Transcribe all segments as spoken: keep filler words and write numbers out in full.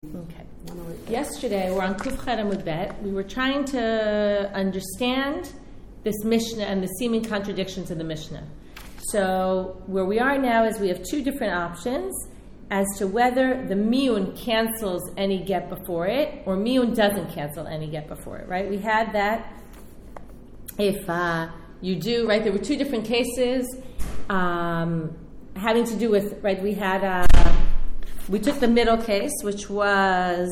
Okay. Yesterday, we're on Kuf Chet Amud Bet. We were trying to understand this Mishnah and the seeming contradictions in the Mishnah. So where we are now is we have two different options as to whether the miyun cancels any get before it or miyun doesn't cancel any get before it, right? We had that if uh, you do, right, there were two different cases um, having to do with, right, we had... Uh, We took the middle case, which was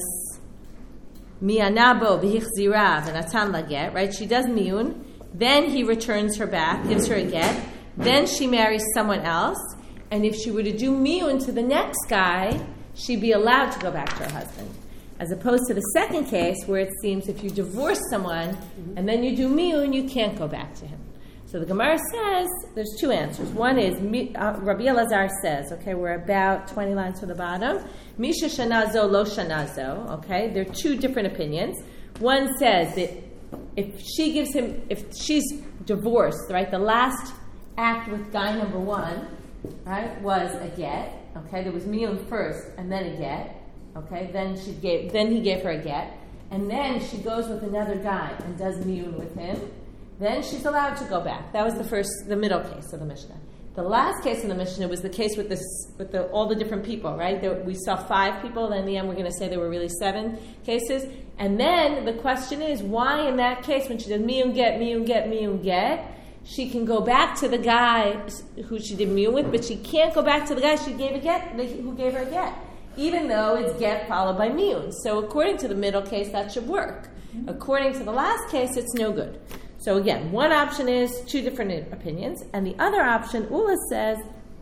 mi'anabo v'hichzirav and atan laget, right? She does miyun, then he returns her back, gives her a get, then she marries someone else, and if she were to do miyun to the next guy, she'd be allowed to go back to her husband. As opposed to the second case, where it seems if you divorce someone mm-hmm. and then you do miyun, you can't go back to him. So the Gemara says, there's two answers. One is, uh, Rabbi Elazar says, okay, we're about twenty lines from the bottom, Misha shanazo lo shanazo, okay, there are two different opinions. One says that if she gives him, if she's divorced, right, the last act with guy number one, right, was a get, okay, there was miyun first and then a get, okay, then she gave, then he gave her a get, and then she goes with another guy and does miyun with him, then she's allowed to go back. That was the first, the middle case of the Mishnah. The last case in the Mishnah was the case with this, with the, all the different people, right? There, we saw five people, and in the end we're going to say there were really seven cases. And then the question is, why in that case, when she did miyun get, miyun get, miyun get, she can go back to the guy who she did miyun with, but she can't go back to the guy she gave a get, who gave her a get, even though it's get followed by miyun. So according to the middle case, that should work. According to the last case, it's no good. So again, one option is two different opinions, and the other option, Ula says,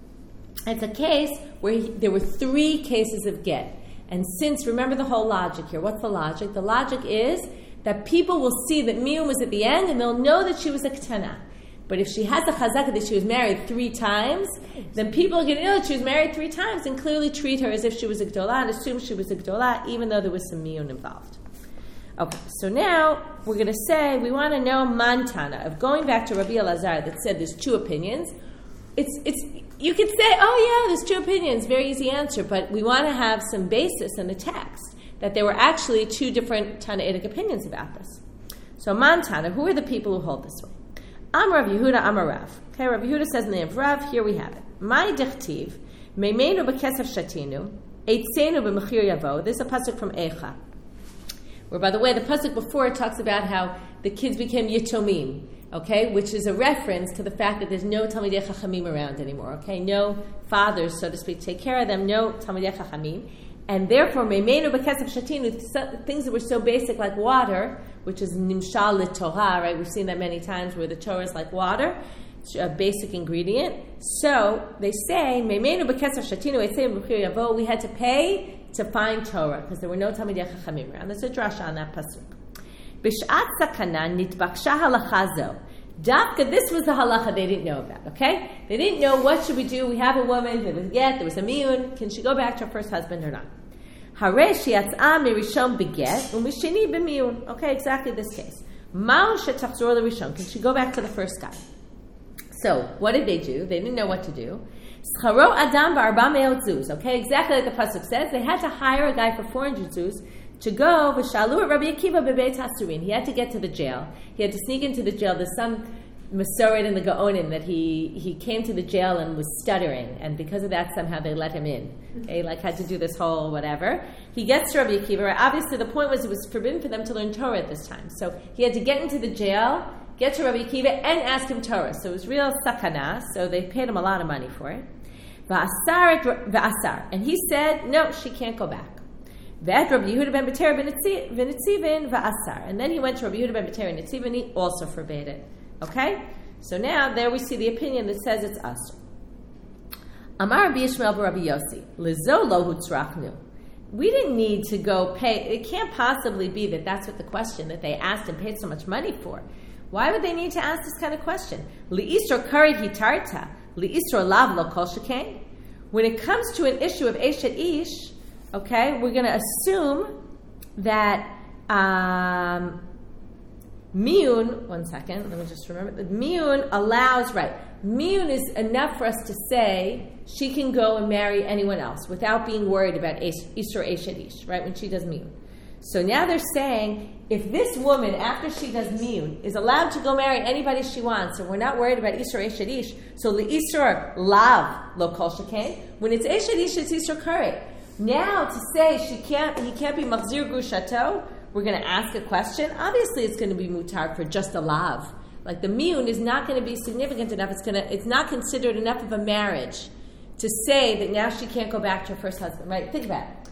it's a case where he, there were three cases of get. And since, remember the whole logic here, what's the logic? The logic is that people will see that miyun was at the end, and they'll know that she was a ketana. But if she has a chazaka that she was married three times, then people are going to know that she was married three times and clearly treat her as if she was a gdolah and assume she was a gdolah, even though there was some miyun involved. Okay, so now we're going to say we want to know mantana of going back to Rabbi Elazar that said there's two opinions. It's it's you could say, oh yeah, there's two opinions, very easy answer, but we want to have some basis in the text that there were actually two different Tanaitic opinions about this. So mantana, who are the people who hold this way? Am Rav Yehuda, Am Rav. Okay, Rav Yehuda says in the name of Rav. Here we have it. My dichtiv meimenu b'kesef shatinu eitzenu b'mechir yavo. This is a pasuk from Eicha. Where, by the way, the pasuk before it talks about how the kids became yitomim, okay, which is a reference to the fact that there's no Talmidei Chachamim around anymore, okay, no fathers, so to speak, take care of them, no Talmidei Chachamim, and therefore, meimenu b'kesef shatinu, things that were so basic like water, which is nimshal l'torah, right, we've seen that many times where the Torah is like water, a basic ingredient. So they say, meimenu b'kesef shatinu, eitzenu b'mechir yavo, we had to pay to find Torah, because there were no Talmidei Chachamim around. There's a drasha on that pasuk. B'shat sakana nitbaksha halacha zo. Dafka, this was the halacha they didn't know about, okay? They didn't know what should we do. We have a woman, there was a get, there was a miyun. Can she go back to her first husband or not? Hare sheyatzah mirishon beget, umishini b'miyun. Okay, exactly this case. Ma'u shetachzor l'rishon. Can she go back to the first guy? So, what did they do? They didn't know what to do. Scharo adam ba'arba me'ot zuz. Okay, exactly like the pasuk says. They had to hire a guy for four hundred zuz to go v'shalu at Rabbi Akiva bebeit hasurin. He had to get to the jail. He had to sneak into the jail. There's some masoret in the Gaonim that he he came to the jail and was stuttering, and because of that, somehow they let him in. Okay, like had to do this whole whatever. He gets to Rabbi Akiva. Obviously, the point was it was forbidden for them to learn Torah at this time, so he had to get into the jail, get to Rabbi Akiva, and ask him Torah. So it was real sakana. So they paid him a lot of money for it. V'asar, and he said, no, she can't go back. V'et Rabbi Yehuda ben Beter v'nitzivin v'asar, and then he went to Rabbi Yehuda ben Beter v'nitzivin, and he also forbade it. Okay, so now there we see the opinion that says it's asur. Amar Rabbi Yishmael b'Rabbi Yossi lezo lo hutzrachnu. We didn't need to go pay. It can't possibly be that that's what the question that they asked and paid so much money for. Why would they need to ask this kind of question? Li'isro karid hitarta. When it comes to an issue of Eshet Ish, okay, we're going to assume that um, Miyun, one second, let me just remember. The miyun allows, right, miyun is enough for us to say she can go and marry anyone else without being worried about Isur Eshet Ish, right, when she does miyun. So now they're saying, if this woman, after she does miyun, is allowed to go marry anybody she wants, and we're not worried about Isur Eshet Ish, so the Isur Lav Lo Kol Shekain, when it's Eshet Ish, it's Isur Kare. Now to say she can't, he can't be Machzir Grushato, we're going to ask a question. Obviously, it's going to be mutar for just a lav. Like the miyun is not going to be significant enough. It's going to, it's not considered enough of a marriage to say that now she can't go back to her first husband. Right? Think about it.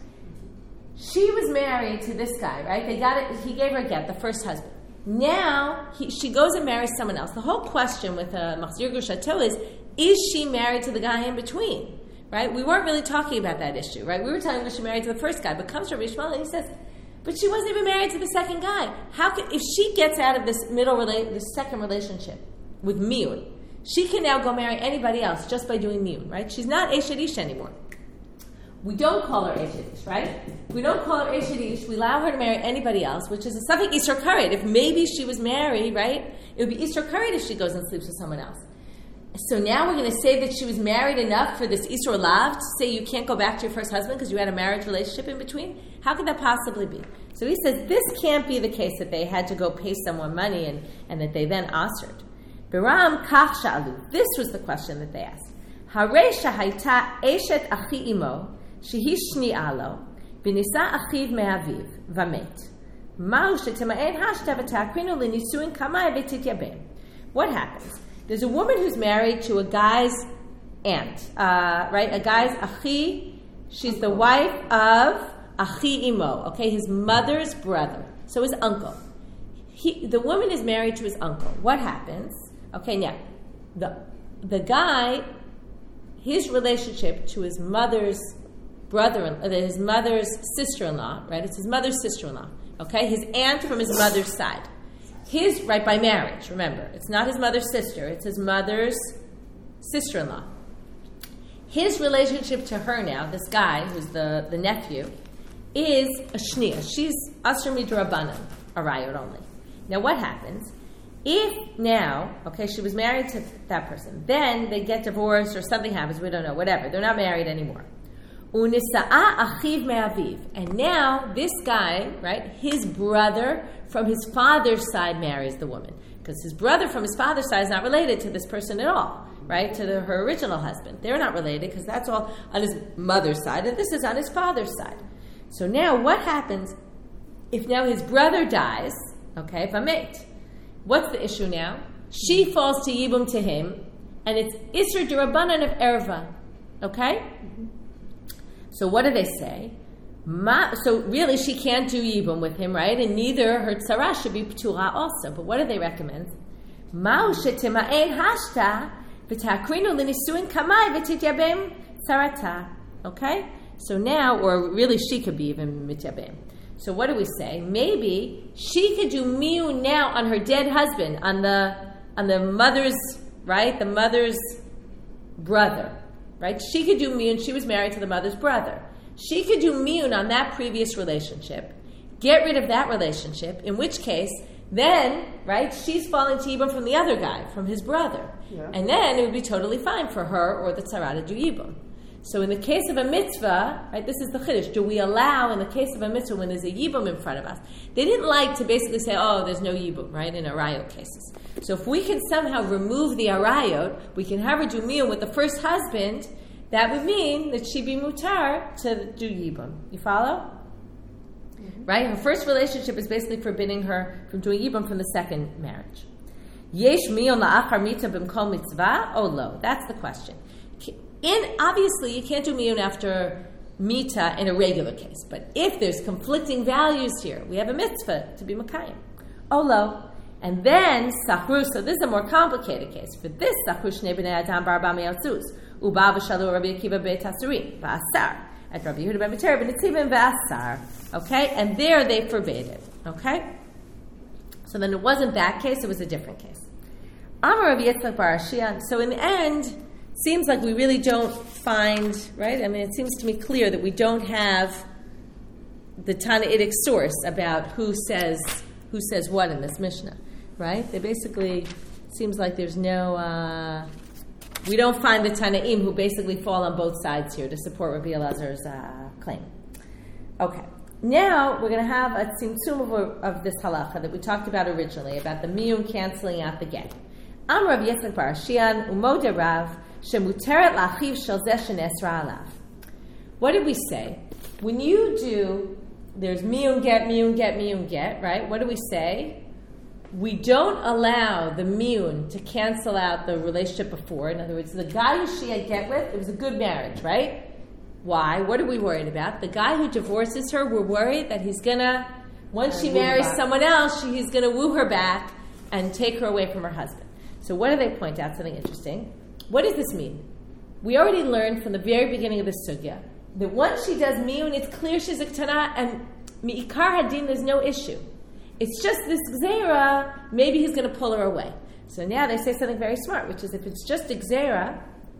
She was married to this guy, right? They got it. He gave her a get, the first husband. Now he, she goes and marries someone else. The whole question with a machzir grushato is: is she married to the guy in between? Right? We weren't really talking about that issue, right? We were talking about she married to the first guy, but comes from Ishmael and he says, but she wasn't even married to the second guy. How can, if she gets out of this middle, rela- this second relationship with miyun, she can now go marry anybody else just by doing miyun, right? She's not Eshet Ish anymore. We don't call her Eshet Ish, right? We don't call her Eshet Ish. We allow her to marry anybody else, which is a Safek Isur Karet. If maybe she was married, right, it would be Isur Karet if she goes and sleeps with someone else. So now we're going to say that she was married enough for this Isur Lav to say you can't go back to your first husband because you had a marriage relationship in between? How could that possibly be? So he says this can't be the case that they had to go pay someone money and, and that they then answered. Biram kach sha'alu. This was the question that they asked. Harei shahayta eshet achi imo shehi shni'a lo b'nisa achiv me'aviv v'met ma'u shetema'en hashta v'ta'akrinu l'nisuin kamai v'tityabem. What happens? There's a woman who's married to a guy's aunt, uh, right? A guy's achi. She's the wife of achi imo, okay, his mother's brother. So his uncle. He, the woman is married to his uncle. What happens? Okay, now, the the guy, his relationship to his mother's brother, uh, his mother's sister-in-law, right? It's his mother's sister-in-law, okay? His aunt from his mother's side. His, right, by marriage, remember. It's not his mother's sister. It's his mother's sister-in-law. His relationship to her now, this guy, who's the, the nephew, is a shnia. She's asher midrabanan, a rayot only. Now what happens? If now, okay, she was married to that person, then they get divorced or something happens, we don't know, whatever. They're not married anymore. Unisa'a achiv me'aviv. And now this guy, right, his brother from his father's side marries the woman. Because his brother from his father's side is not related to this person at all, right, to the, her original husband. They're not related because that's all on his mother's side, and this is on his father's side. So now what happens if now his brother dies, okay, v'met? What's the issue now? She falls to Yibum to him, and it's Isser D'Rabbanan of Erva, okay? Mm-hmm. So what do they say? Ma, so really she can't do Yibum with him, right? And neither her tzara should be P'tura also. But what do they recommend? Ma'u shetema'en hashta v'ta'akrinu l'nisuin kamai v'tityabem tzarata. Okay? So now, or really she could be even mityabem. So what do we say? Maybe she could do miyun now on her dead husband, on the on the mother's, right? The mother's brother. Right? She could do miyun. She was married to the mother's brother. She could do miyun on that previous relationship, get rid of that relationship, in which case, then, right, she's falling to Yibum from the other guy, from his brother. Yeah. And then it would be totally fine for her or the tzara to do Yibum. So in the case of a mitzvah, right, this is the chiddush. Do we allow, in the case of a mitzvah, when there's a Yibum in front of us, they didn't like to basically say, oh, there's no Yibum, right, in arayot cases. So if we can somehow remove the arayot, we can have her do miyun with the first husband, that would mean that she'd be mutar to do Yibum. You follow? Mm-hmm. Right? Her first relationship is basically forbidding her from doing Yibum from the second marriage. Yesh miyun la'achar mita b'mkol mitzvah? Oh, lo. That's the question. In, obviously, you can't do miyun after mita in a regular case. But if there's conflicting values here, we have a mitzvah to be makayim. Oh, lo. And then, sachru, so this is a more complicated case. For this, sachru shnei b'nei adam barba me'atzuz. Uba v'shalu Rabbi Akiva beit Hasurim v'asar at Rabbi Yehuda ben Betera ben Nitzivim v'asar. Okay, and there they forbade it. Okay, so then it wasn't that case; it was a different case. Amar Rabbi Yitzchak bar Ashia. So in the end, it seems like we really don't find, right? I mean, it seems to me clear that we don't have the Tanaitic source about who says who says what in this Mishnah. right? They basically, seems like there's no, uh, we don't find the Tanaim who basically fall on both sides here to support Rabbi Elazar's uh, claim. Okay. Now we're going to have a tzimtzum of, of this halacha that we talked about originally, about the miyun canceling out the get. Am Rav Yitzchak bar Shian u'mode Rav shemuteret lachiv shel zeh shenesra alav. What did we say? When you do, there's miyun get, miyun get, miyun get, right? What do we say? We don't allow the miyun to cancel out the relationship before. In other words, the guy who she had get with, it was a good marriage, right? Why? What are we worried about? The guy who divorces her, we're worried that he's going to, once she marries someone else, she, he's going to woo her back and take her away from her husband. So what do they point out? Something interesting. What does this mean? We already learned from the very beginning of the sugya that once she does miyun, it's clear she's a ktana, and mi'ikar hadin, there's no issue. It's just this gzeira, maybe he's going to pull her away. So now they say something very smart, which is if it's just a gzeira,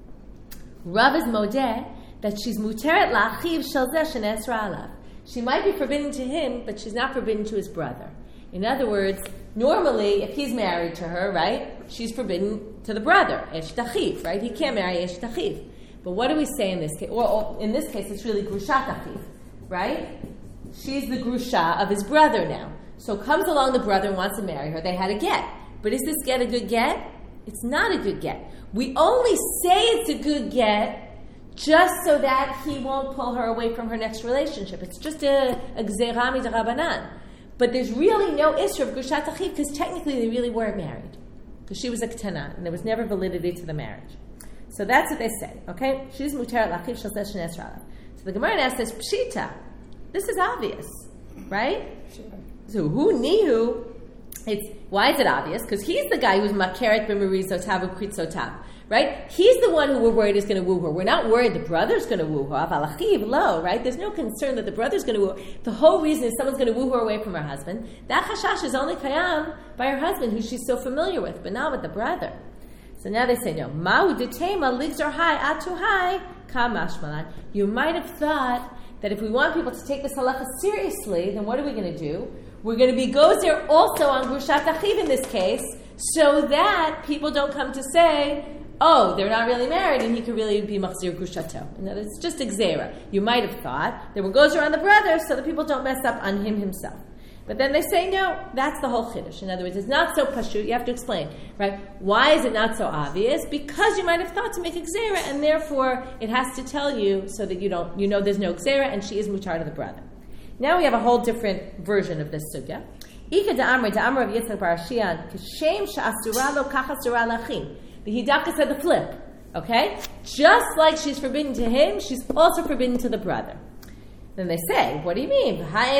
Rav is modeh, that she's muteret la'achiv shel zeh shenesra alav. She might be forbidden to him, but she's not forbidden to his brother. In other words, normally, if he's married to her, right, she's forbidden to the brother, esh tachiv, right? He can't marry esh tachiv. But what do we say in this case? Well, in this case, it's really grushat tachiv, right? She's the grusha of his brother now. So comes along the brother and wants to marry her. They had a get. But is this get a good get? It's not a good get. We only say it's a good get just so that he won't pull her away from her next relationship. It's just a, a gzeira midrabanan. But there's really no issue of grushat tachiv because technically they really weren't married. Because she was a ketana and there was never validity to the marriage. So that's what they say, okay? She's muteret lachiv shel zeh shenesra alav. So the Gemara now says, pshita. This is obvious, right? Sure. So who nihu? It's why is it obvious? Because he's the guy who's makeret b'merizotav u'kritzotav, right? He's the one who we're worried is going to woo her. We're not worried the brother's going to woo her. Avalachiv lo, right? There's no concern that the brother's going to woo her. The whole reason is someone's going to woo her away from her husband. That chashash is only kayam by her husband, who she's so familiar with, but not with the brother. So now they say no. Ma'u detema ligzor hai atu hai kamashmalan. You might have thought that if we want people to take this halacha seriously, then what are we going to do? We're going to be gozer also on grushat tachiv in this case, so that people don't come to say, oh, they're not really married, and he could really be machzir grushato. And that it's just a gzeira. You might have thought that we're gozer on the brother, so that people don't mess up on him himself. But then they say, no, that's the whole chiddush. In other words, it's not so pashut. You have to explain, right? Why is it not so obvious? Because you might have thought to make a gzeira, and therefore it has to tell you so that you don't, you know, there's no gzeira, and she is mutar to the brother. Now we have a whole different version of this sugya. Ika da'amri da'amri of Yitzchak bar Shian k'shem she'asura lo kach asura lachin. The Hidaka said the flip. Okay, just like she's forbidden to him, she's also forbidden to the brother. Then they say, what do you mean? Right?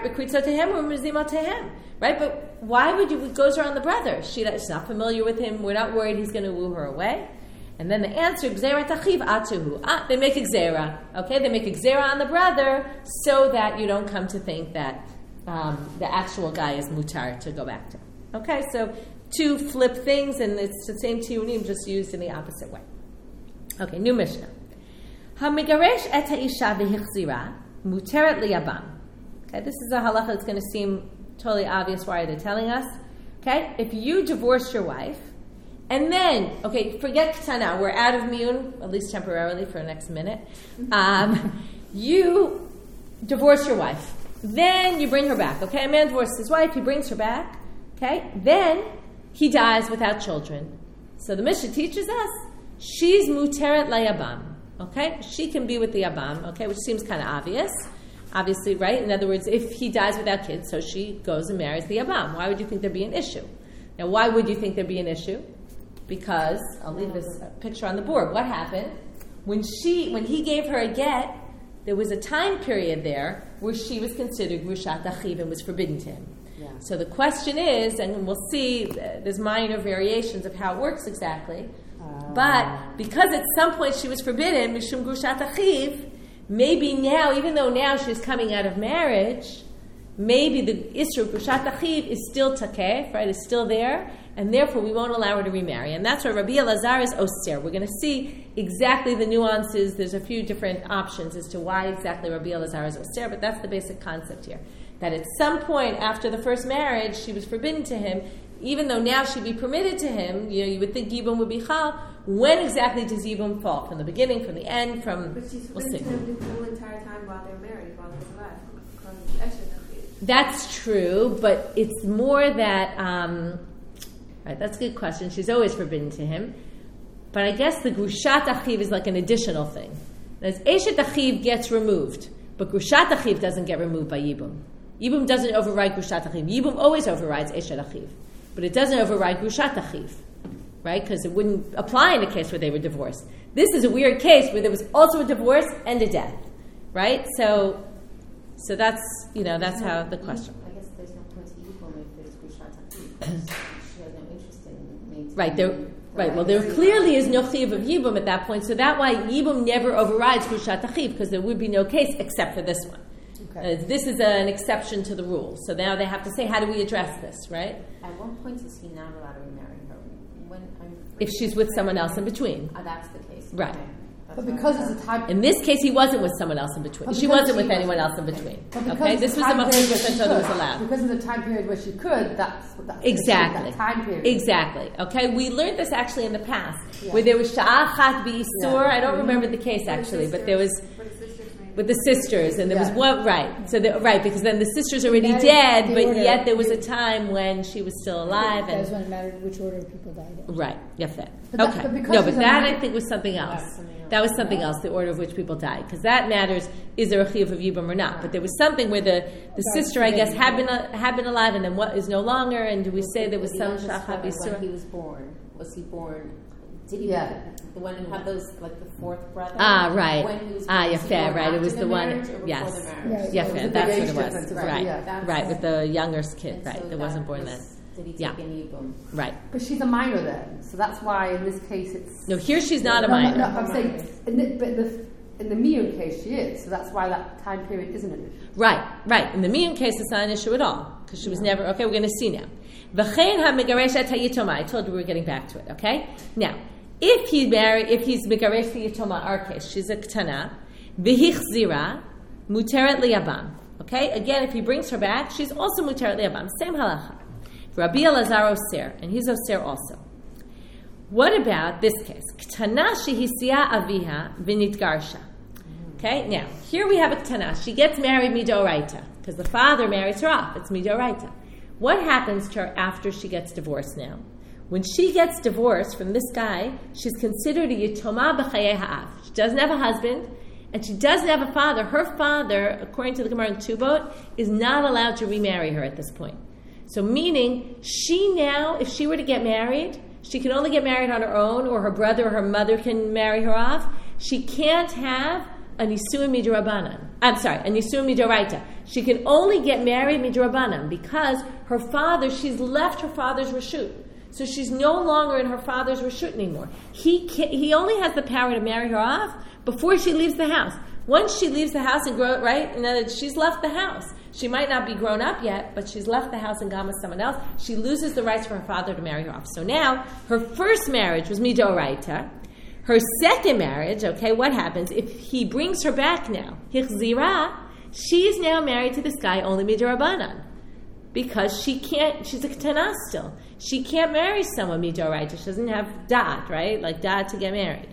But why would you, it goes around the brother? She, she's not familiar with him. We're not worried he's going to woo her away. And then the answer, gzeira tachiv atuhu. Ah, they make a gzeira. Okay, they make a gzeira on the brother so that you don't come to think that um, the actual guy is mutar to go back to. Okay, so two flip things, and it's the same tiyunim, just used in the opposite way. Okay, new Mishnah. Hamigaresh et ha'isha v'hichzira muteret liyabam. Okay, this is a halacha that's going to seem totally obvious. Why are they telling us? Okay, if you divorce your wife, and then, okay, forget Ketana, we're out of miyun, at least temporarily for the next minute. Um, you divorce your wife. Then you bring her back. Okay, a man divorces his wife, he brings her back. Okay, then he dies without children. So the Mishnah teaches us, she's muteret layabam. Okay, she can be with the Yabam, okay, which seems kind of obvious. Obviously, right? In other words, if he dies without kids, so she goes and marries the Yabam. Why would you think there'd be an issue? Now, why would you think there'd be an issue? Because, I'll leave this picture on the board. What happened? When she, when he gave her a get, there was a time period there where she was considered grushat achiv and was forbidden to him. Yeah. So the question is, and we'll see, there's minor variations of how it works exactly, but because at some point she was forbidden, mishum grushat achiv, maybe now, even though now she's coming out of marriage, maybe the issue of grushat achiv is still takef, right, is still there, and therefore we won't allow her to remarry. And that's where Rabbi Elazar is osir. We're going to see exactly the nuances. There's a few different options as to why exactly Rabbi Elazar is osir, but that's the basic concept here. That at some point after the first marriage, she was forbidden to him. even though now she'd be permitted to him, you know, you would think Yibum would be Chal. When exactly does Yibum fall? From the beginning, from the end, from... But she's we'll forbidden see. to him the whole entire time while they're married, while he's alive. Because That's true, but it's more that... Um, right, that's a good question. She's always forbidden to him. But I guess the Grushat Achiv is like an additional thing. As Eshet Achiv gets removed, but Grushat Achiv doesn't get removed by Yibum. Yibum doesn't override Grushat Achiv. Yibum always overrides Eshet Achiv. But it doesn't override Grushat Achiv. Right? Because it wouldn't apply in a case where they were divorced. This is a weird case where there was also a divorce and a death. Right? So so that's, you know, that's how the question. I guess there's no point to Yibum if there's Grushat Achiv. She has no interest in maintaining... Right, there, right. Well, there clearly is no chiv of Yibum at that point, so that's why Yibum never overrides Grushat Achiv, because there would be no case except for this one. Okay. Uh, this is a, an exception to the rule. So now they have to say, how do we address this, right? At what point is he not allowed to remarry her? When I'm if she's with someone else in between. Oh, that's the case. Right. Okay. But because it's a time... In this case, he wasn't with someone else in between. She wasn't with anyone else in between. Okay, this was a machlokas until it was allowed. Because of the time period where she could, that's... that's exactly. That time period. Exactly. Okay, we learned this actually in the past, yeah. where there was sha'achat b'isur. Yeah. I don't remember the case actually, but there was... With the sisters, and there yeah. was one right. So the, right, because then the sister's already dead, but order, yet there was a time when she was still alive. That was when it mattered which order of people died in. Right, yes, that. But okay. That, but no, but that I think was something else. Something else. That was something yeah. else, the order of which people died, because that matters. Is there a chiyuv of Yibum or not? But there was something where the, the sister, I guess, had been uh, had been alive, and then what is no longer. And do we say was there was the some shachar b'isur? When he was born, was he born? Did he? Yeah. The one who had those, like the fourth brother. Ah, right. When he was ah, yeah, fair, right. It was the, the one. Yes. The yeah, fair. That's what it was. Right. Right. Yeah. Right. With the younger kid, and right? So that wasn't born was, then. Did he take yeah. any Yibum? Right. But she's a minor then, so that's why in this case it's. No, here she's not no, a minor. No, no, I'm saying, in the, but the, in the Miyun case she is, so that's why that time period isn't an issue. Right. Right. In the Miyun case, it's not an issue at all because she was yeah. never. Okay, we're going to see now. V'chein ha-megareshet ha-yitoma. I told you we were getting back to it. Okay. Now. If he marry, if he's megaresh yitoma, our case, she's a ktana, v'hichzira, muteret liyabam. Okay, again, if he brings her back, she's also muteret liyabam. Same halacha. Rabbi Elazar osir, and he's osir also. What about this case? Ktana shehisia aviha v'nitgarsha. Okay, now here we have a ktana. She gets married midoraita because the father marries her off. It's midoraita. What happens to her after she gets divorced now? When she gets divorced from this guy, she's considered a yitoma b'chayei ha'av. She doesn't have a husband, and she doesn't have a father. Her father, according to the Gemara in Tubot, is not allowed to remarry her at this point. So meaning, she now, if she were to get married, she can only get married on her own, or her brother or her mother can marry her off. She can't have a nisuin midrabanan. I'm sorry, a nisuin midoraita. She can only get married midrabanan because her father, she's left her father's reshut. So she's no longer in her father's reshut anymore. He can, he only has the power to marry her off before she leaves the house. Once she leaves the house and grow right, in other words, she's left the house. She might not be grown up yet, but she's left the house and gone with someone else. She loses the rights for her father to marry her off. So now her first marriage was midoraita. Her second marriage, okay, what happens if he brings her back now? Hichzira, she's now married to this guy only midorabanan. Because she can't, she's a ketana still. She can't marry someone midoraita. She doesn't have dot, right? Like dot to get married.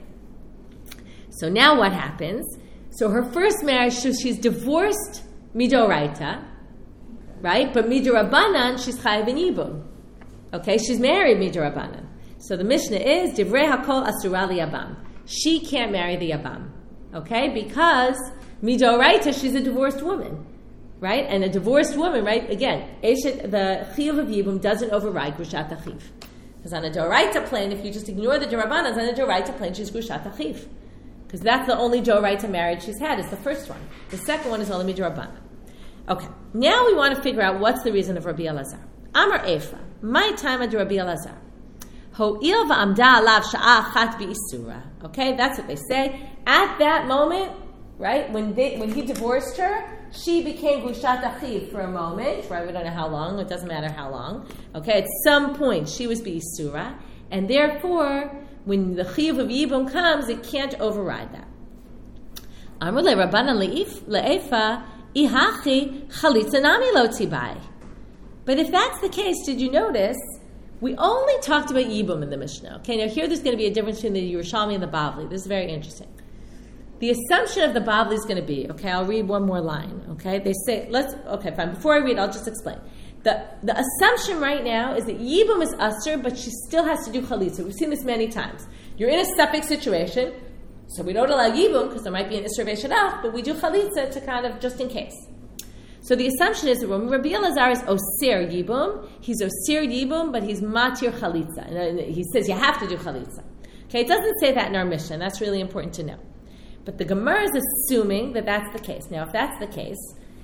So now what happens? So her first marriage, so she's divorced midoraita, right? But midorabanan, she's chayav in yibum. Okay, she's married midorabanan. So the Mishnah is divrei hakol asura liyabam. She can't marry the yabam, okay? Because midoraita, she's a divorced woman. Right? And a divorced woman, right? Again, Eshet, the chiyuv of Yibum doesn't override Grushat Achiv. Because on a Doraita plane, if you just ignore the Dorabanas, on a Doraita plane, she's Grushat Achiv. Because that's the only Doraita marriage she's had, is the first one. The second one is only Midrabana. Okay, now we want to figure out what's the reason of Rabbi Elazar. Amar Efa, my time of Rabbi Elazar. Ho'il va'amda alav sha'a achat bi'isura. Okay, that's what they say. At that moment, right, when they when he divorced her, she became Grushat Achiv for a moment, right? We don't know how long. It doesn't matter how long. Okay, at some point she was B'Isura, and therefore, when the Chiv of Yibum comes, it can't override that. Amar le Rabbanan le'efa ihachi chalitza nami lo tibai. But if that's the case, did you notice We only talked about Yibum in the Mishnah. Okay, now here there's going to be a difference between the Yerushalmi and the Bavli. This is very interesting. The assumption of the Bavli is going to be, okay, I'll read one more line, okay? They say, let's, okay, fine. Before I read, I'll just explain. The the assumption right now is that Yibum is Asr, but she still has to do Chalitza. We've seen this many times. You're in a Suffolk situation, so we don't allow Yibum, because there might be an Isser Ve'Shadach, but we do Chalitza to kind of, just in case. So the assumption is that when Rabbi Elazar is Osir Yibum, he's Osir Yibum, but he's Matir Chalitza. And he says you have to do Chalitza. Okay, it doesn't say that in our Mishnah. That's really important to know. But the Gemara is assuming that that's the case. Now, if that's the case,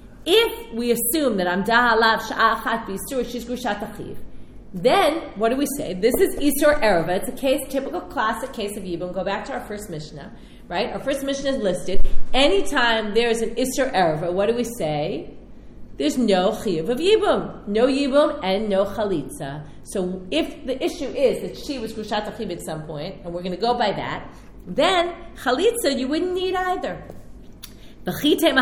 if we assume that Amdah Alav Sha'achat B'Isur, she's Grushat Achiv, then what do we say? This is Isur Ereva. It's a case, typical classic case of Yibum. Go back to our first Mishnah, right? Our first Mishnah is listed. Anytime there's an Isur Ereva, what do we say? There's no Chiyuv of Yibum. No Yibum and no Chalitza. So if the issue is that she was Grushat Achiv at some point, and we're going to go by that, then Chalitza you wouldn't need either. And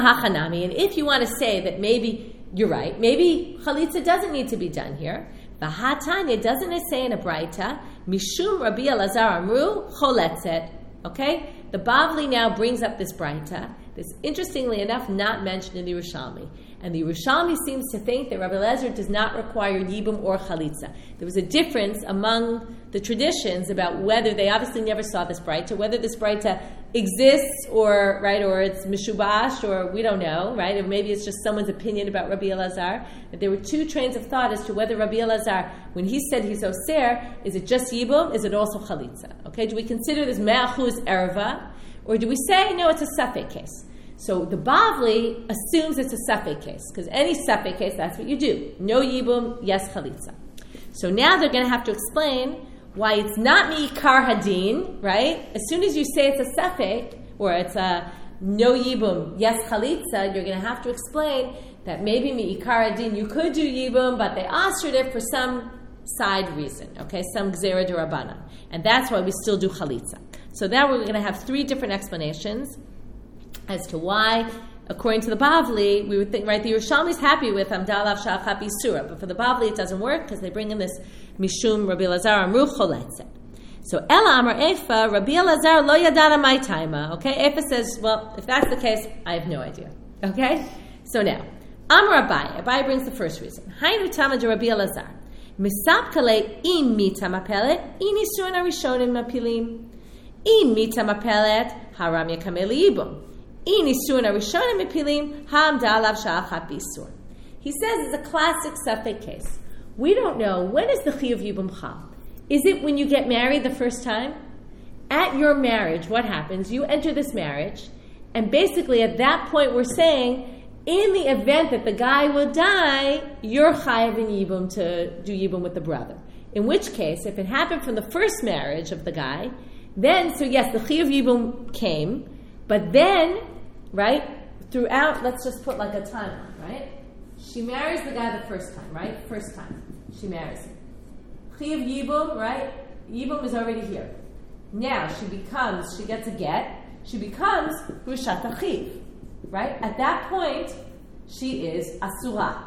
if you want to say that maybe you're right, maybe Chalitza doesn't need to be done here. V'hatanya, doesn't it say in a Braita, Mishum Rabbi Elazar Amru Choletzet? Okay? The Bavli now brings up this Braita. This, interestingly enough, not mentioned in the Yerushalmi. And the Yerushalmi seems to think that Rabbi Elazar does not require Yibum or Chalitza. There was a difference among the traditions about whether, they obviously never saw this Braita, whether this Braita exists or, right, or it's Mishubash, or we don't know, right, or maybe it's just someone's opinion about Rabbi Elazar. But there were two trains of thought as to whether Rabbi Elazar, when he said he's Oser, is it just Yibum, is it also Chalitza? Okay, do we consider this Me'achuz Erva, or do we say, no, it's a Safek case? So the Bavli assumes it's a Safek case, because any Safek case, that's what you do. No Yibum, yes Chalitza. So now they're going to have to explain why it's not Mi'ikar Hadin, right? As soon as you say it's a Safek, or it's a no Yibum, yes Chalitza, you're going to have to explain that maybe Mi'ikar Hadin, you could do Yibum, but they answered it for some side reason, okay? Some Gzera D'Rabbanan. And that's why we still do Chalitza. So now we're going to have three different explanations as to why, according to the Bavli, we would think, right, the Yerushalmi is happy with Amdalav Sha'achat B'Isura, but for the Bavli it doesn't work because they bring in this Mishum Rabbi Elazar Amru Choletzet. So Ela Amar Efa, Rabbi Elazar Lo Yadana My Taima. Okay, Efa says, well, if that's the case, I have no idea. Okay? So now, Amar Abai, Abai brings the first reason. Hainu Tama de Rabbi Elazar. Misapkale im mita mapelet, in Isurin Arishonim mapilim. In mita mapelet, haram yakameli ibum. In Isurin Arishonim mapilim, hamda alav sha'achat b'isur. He says it's a classic Safek case. We don't know, when is the Chiyuv Yibum Chal? Is it when you get married the first time? At your marriage, what happens? You enter this marriage, and basically at that point we're saying, in the event that the guy will die, you're chayav in Yibum to do Yibum with the brother. In which case, if it happened from the first marriage of the guy, then, so yes, the Chiyuv Yibum came, but then, right, throughout, let's just put like a timeline, right? She marries the guy the first time, right? First time. She marries him. Chiyuv Yibum, right? Yibum is already here. Now, she becomes, she gets a get, she becomes Grushat Achiv. Right? At that point, she is Asura.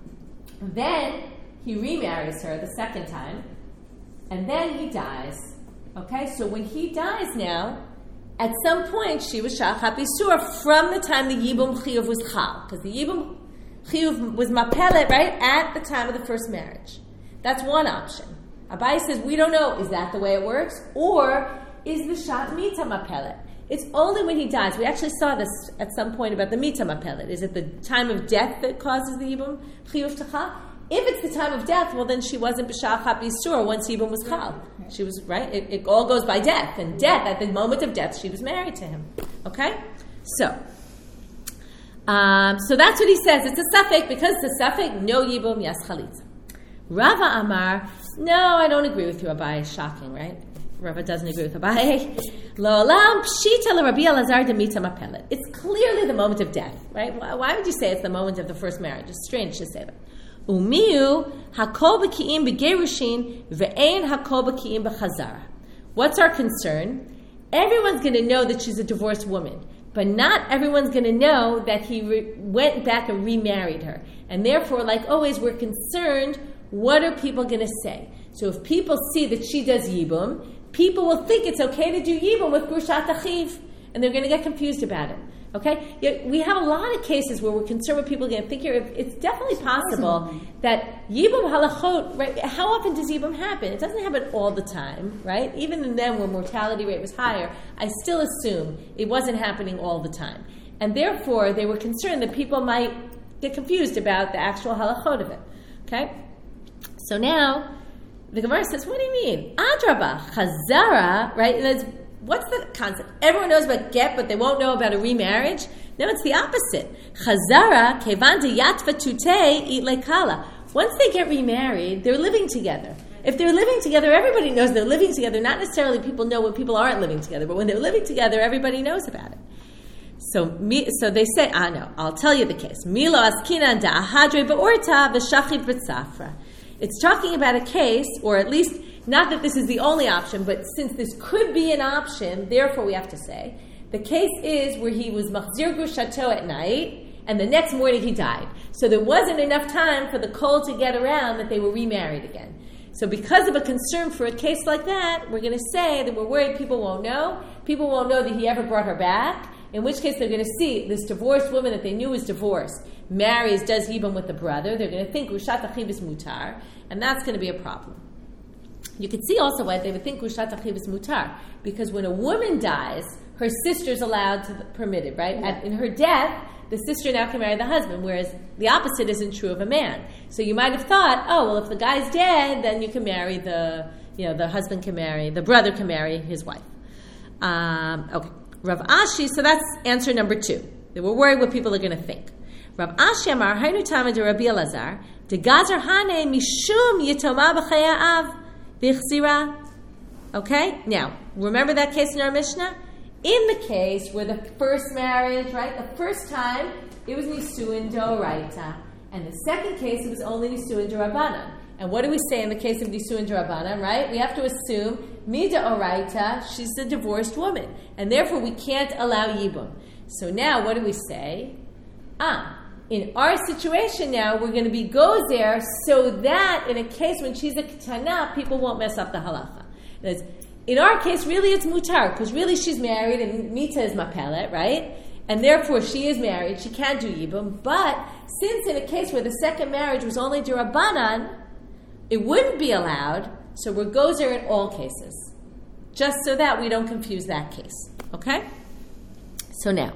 Then he remarries her the second time, and then he dies. Okay? So when he dies now, at some point she was Sha'achat B'Isur from the time the Yibum Chiyuv was Chal. Because the Yibum Chiyuv was Mapelet, right? At the time of the first marriage. That's one option. Abai says, we don't know, is that the way it works? Or is the Shat Mita Mapelet? It's only when he dies. We actually saw this at some point about the Mita Mapelet. Is it the time of death that causes the Yibum Chiyuv to Chal? If it's the time of death, well then she wasn't B'Sha'achat B'Isur once Yibum was Chal. She was, right? It, it all goes by death. And death, at the moment of death, she was married to him. Okay? So, um, so that's what he says. It's a Safek, because it's a Safek, no Yibum, yes Chalitza. Rava Amar, no, I don't agree with you, Abai. Shocking, right? Rava doesn't agree with Abai. Lo'olam pshita l'Rabbi Elazar demita mapelet. It's clearly the moment of death, right? Why would you say it's the moment of the first marriage? It's strange to say that. Umiu hakol b'ki'im b'gerushin ve'ein hakol b'ki'im b'chazara. What's our concern? Everyone's going to know that she's a divorced woman, but not everyone's going to know that he re- went back and remarried her. And therefore, like always, we're concerned what are people going to say? So if people see that she does Yibum, people will think it's okay to do Yibum with Grushat Achiv, and they're going to get confused about it. Okay? Yet we have a lot of cases where we're concerned with people getting think it's definitely possible that Yibum halachot, right? How often does Yibum happen? It doesn't happen all the time, right? Even in them, when mortality rate was higher, I still assume it wasn't happening all the time. And therefore, they were concerned that people might get confused about the actual halachot of it. Okay? So now, the Gemara says, what do you mean? Adraba, chazara, right? And it's, what's the concept? Everyone knows about get, but they won't know about a remarriage? No, it's the opposite. Chazara, kevanta yatva tute it lekala. Once they get remarried, they're living together. If they're living together, everybody knows they're living together. Not necessarily people know when people aren't living together, but when they're living together, everybody knows about it. So, me, so they say, ah, no, I'll tell you the case. Milo askina da ahadre beorta v'shachid b'tzafra. It's talking about a case, or at least, not that this is the only option, but since this could be an option, therefore we have to say, the case is where he was machzir grushato at night, and the next morning he died. So there wasn't enough time for the kol to get around that they were remarried again. So because of a concern for a case like that, we're going to say that we're worried people won't know. People won't know that he ever brought her back, in which case they're going to see this divorced woman that they knew was divorced, marries, does Yibum with the brother. They're going to think Grushat Achiv is mutar, and that's going to be a problem. You can see also why they would think Grushat Achiv is mutar, because when a woman dies, her sister's allowed to permit it, right? Yeah. At, in her death, the sister now can marry the husband, whereas the opposite isn't true of a man. So you might have thought, oh, well, if the guy's dead, then you can marry the, you know, the husband can marry, the brother can marry his wife. Um, okay. Rav Ashi, so that's answer number two. They were worried what people are going to think. Rav Ashi Amar, Hainu Tama de Rabbi Elazar, de Gazer Hane Mishum Yitoma B'chaya Av V'chzira. Okay? Now, remember that case in our Mishnah? In the case where the first marriage, right, the first time, it was Nisuin D'Oraita. And the second case, it was only Nisuin D'Rabbanan. And what do we say in the case of Nisuin D'Rabbanan, right? We have to assume Mida Oraita, she's a divorced woman. And therefore we can't allow Yibum. So now what do we say? Ah, in our situation now, we're going to be gozer so that in a case when she's a ketana, people won't mess up the halacha. That's, in our case, really it's mutar, because really she's married and Mita is mapelet, right? And therefore she is married, she can't do Yibum. But since in a case where the second marriage was only D'Rabbanan, it wouldn't be allowed, so we're gozer in all cases. Just so that we don't confuse that case. Okay? So now,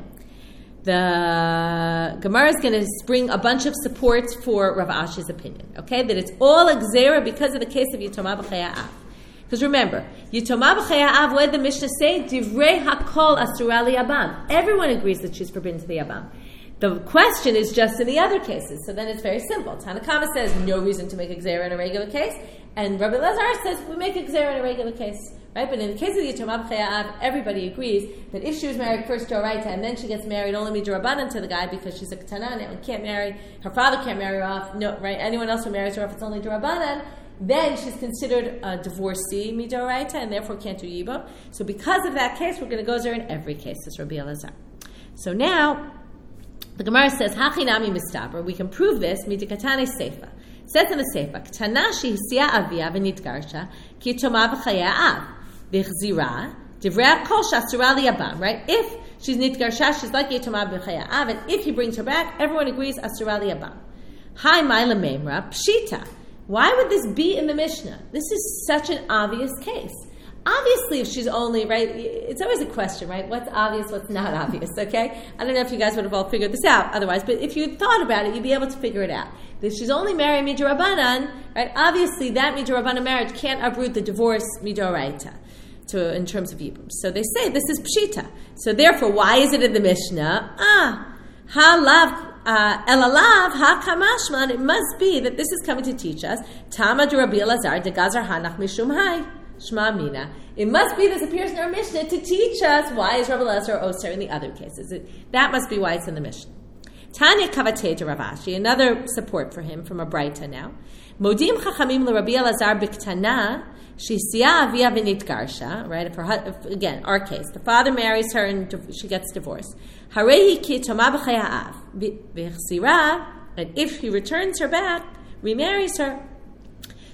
the Gemara is going to bring a bunch of supports for Rav Ashi's opinion. Okay? That it's all a gzera because of the case of Yitoma B'chaya Av. Because remember, Yitoma B'chaya Av, what did the Mishnah say? Divrei hakol asura liyabam. Everyone agrees that she's forbidden to the Yabam. The question is just in the other cases. So then it's very simple. Tanakama says no reason to make a gzera in a regular case. And Rabbi Elazar says we make a gzera in a regular case. Right? But in the case of the Yitoma B'chaya Av, everybody agrees that if she was married first to Oraita and then she gets married only Midrabanan to the guy because she's a Ketana and can't marry, her father can't marry her off, no, right? Anyone else who marries her off, it's only Durabanan, then she's considered a divorcee Midoraita and therefore can't do Yibum. So because of that case, we're going to go there in every case, says Rabbi Elazar. So now, the Gemara says, Hachinami mistaber. We can prove this, midikatane seifa. It says in the seifa, Ktana shehisia avia v'nitgarsha, ki toma v'chaya av, v'chzira, divrei kol shasura liyabam, right? If she's nitgarsha, she's like yitoma v'chaya av, and if he brings her back, everyone agrees asura liyabam. Hai maila memra, pshita. Why would this be in the Mishnah? This is such an obvious case. Obviously, if she's only, right, it's always a question, right? What's obvious, what's not obvious, okay? I don't know if you guys would have all figured this out otherwise, but if you thought about it, you'd be able to figure it out. If she's only married Midrabanan, right, obviously that Midrabanan marriage can't uproot the divorce Midoraita to in terms of Yibum. So they say this is Pshita. So therefore, why is it in the Mishnah? Ah, ha-lav, elalav ha-kamashman, it must be that this is coming to teach us, Tama de Rabbi Elazar de Gazar Hanach Mishum Hai. Shma Mina. It must be this appears in our Mishnah to teach us why is Rabbi Elazar Oser in the other cases. It, that must be why it's in the Mishnah. Tanya Kavatei to Rav Ashi, another support for him from a Braita now. Modim Chachamim LeRabbi Elazar B'Ktana Shisia Avia V'Nitgarsha. Right? If her, if, again, our case, the father marries her and she gets divorced. Harehi Ki Toma B'Chaya Av V'Chsira, and if he returns her back, remarries her.